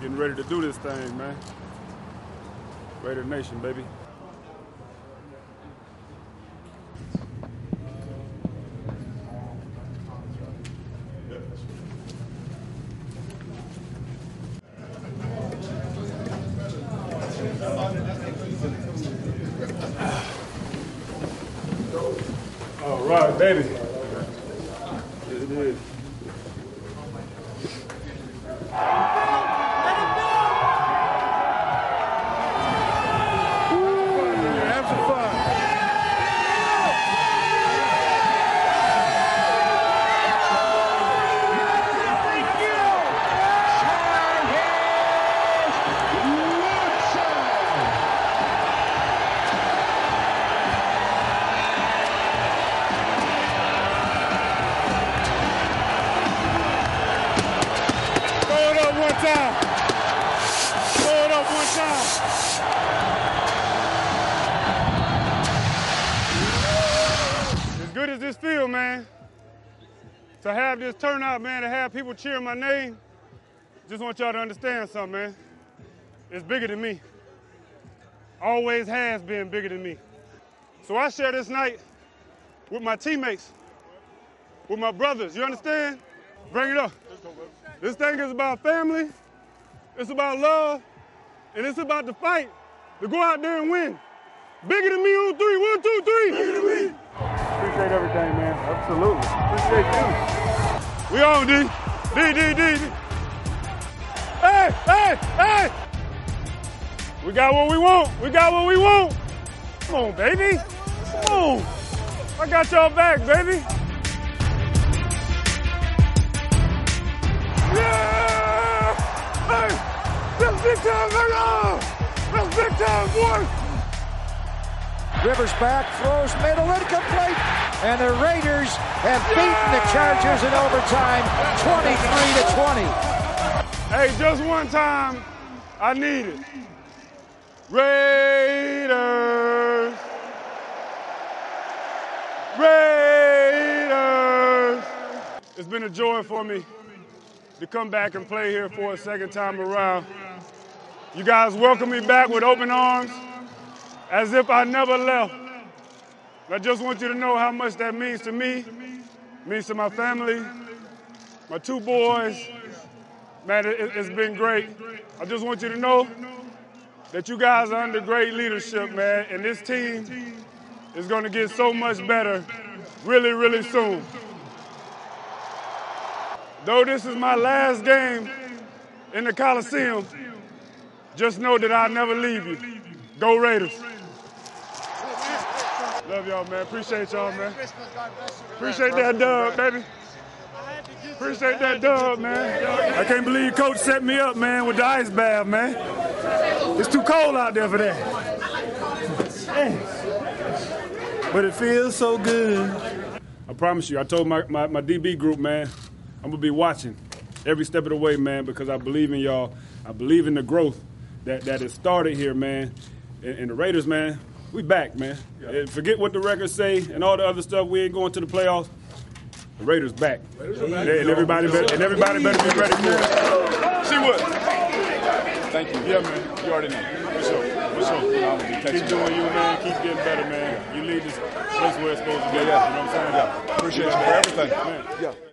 Getting ready to do this thing, man. Raider Nation, baby. All right, baby. Yes, it is. As good as this feel, man, to have this turnout, man, to have people cheering my name, just want y'all to understand something, man. It's bigger than me. Always has been bigger than me. So I share this night with my teammates, with my brothers, you understand? Bring it up. This thing is about family, it's about love, and it's about the fight to go out there and win. Bigger than me on three. 1, 2, 3. Bigger than me. Appreciate everything, man. Absolutely. Appreciate you. We on, D. Hey. We got what we want. Come on, baby. Come on. I got y'all back, baby. Yeah! Hey! That's big time, nigga! That's big time, boy! Rivers back, throws middle, incomplete, and the Raiders have beaten the Chargers in overtime, 23-20. Hey, just one time, I need it. Raiders! It's been a joy for me to come back and play here for a second time around. You guys welcome me back with open arms, as if I never left. I just want you to know how much that means to me, means to my family, my 2 boys. Man, it's been great. I just want you to know that you guys are under great leadership, man, and this team is going to get so much better really, really soon. Though this is my last game in the Coliseum, just know that I'll never leave you. Go Raiders. Love y'all, man. Appreciate y'all, man. Appreciate that dub, baby. Appreciate that dub, man. I can't believe Coach set me up, man, with the ice bath, man. It's too cold out there for that. But it feels so good. I promise you, I told my DB group, man, I'm going to be watching every step of the way, man, because I believe in y'all. I believe in the growth that has started here, man. And the Raiders, man, we back, man. And forget what the records say and all the other stuff. We ain't going to the playoffs. The Raiders back. And everybody better be ready for it. See what? Thank you. Yeah, man. You already know. For sure. Keep doing you, man. Keep getting better, man. You lead this place where it's supposed to be. Yeah. You know what I'm saying? Yeah. Appreciate you for everything. Man. Yeah.